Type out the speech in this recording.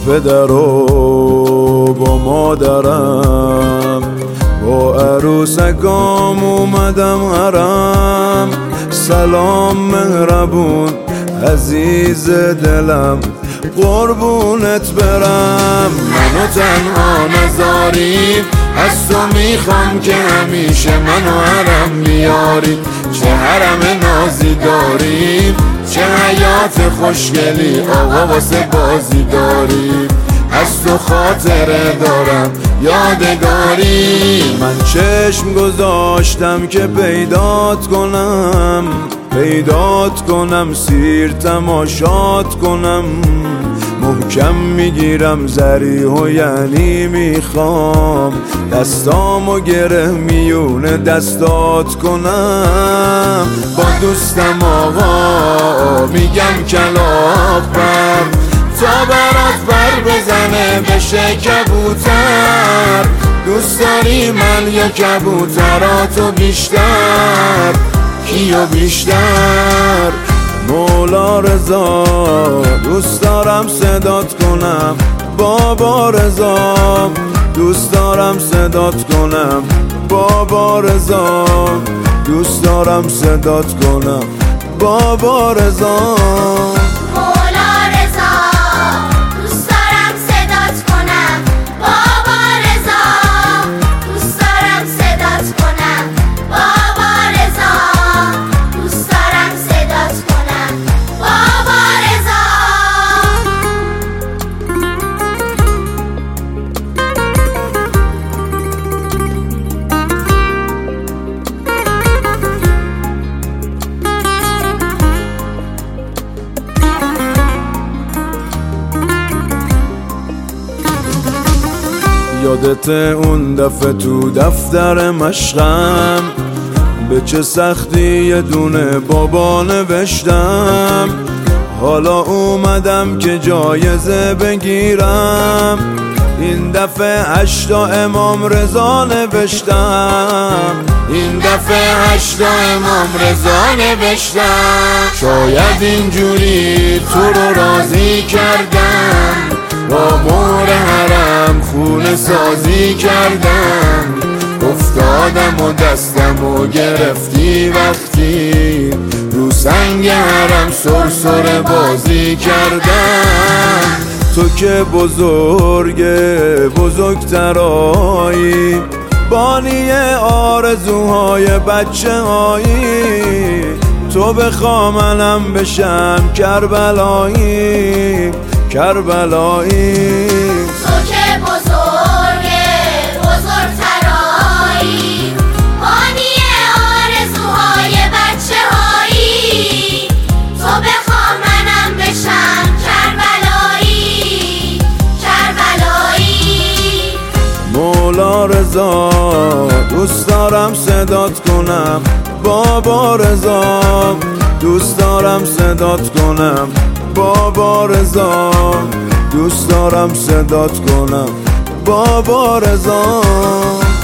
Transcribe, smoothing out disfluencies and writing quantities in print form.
پدر و با مادرم، با عروسکام اومدم حرم. سلام مهربون عزیز دلم، قربونت برم. منو تنها نذاریم، از تو میخوام که همیشه منو حرم بیاریم. چه حرم نازی داریم، چه حیات خوشگلی آقا واسه بازی داریم. از تو خاطره دارم یادگاری. من چشم گذاشتم که پیدات کنم، سیر تماشات کنم. محکم میگیرم زریحو یعنی میخوام دستامو گره میون دستات کنم. با دوستم آقا میگم کلاغ بر، تا برات بر بزنه بشه کبوتر. دوست داری من یا کبوتراتو بیشتر؟ کیو بیشتر؟ مولا رضا دوست دارم صدات کنم. بابا رضا دوست دارم صدات کنم. بابا رضا دوست دارم صدات کنم. بابا رضا یادت اون دفعه تو دفتر مشقم، به چه سختی یه دونه بابا نوشتم. حالا اومدم که جایزه بگیرم، این دفعه 8 امام رضا نوشتم. این دفعه 8 امام رضا نوشتم. شاید اینجوری تو رو راضی کردم، با مهر حرم خونه سازی کردم. افتادم و دستم و گرفتی وقتی رو سنگ حرم سرسره بازی کردم. تو که بزرگترایی، بانی آرزوهای بچه هایی. تو بخوا منم بشم کربلایی. تو که بزرگترایی، بانی آرزوهای بچه هایی. تو بخوا منم بشم کربلایی. مولا رضا دوست دارم صدات کنم. بابا رضا دوست دارم صدات کنم. بابا رضا دوست دارم صدات کنم. بابا رضا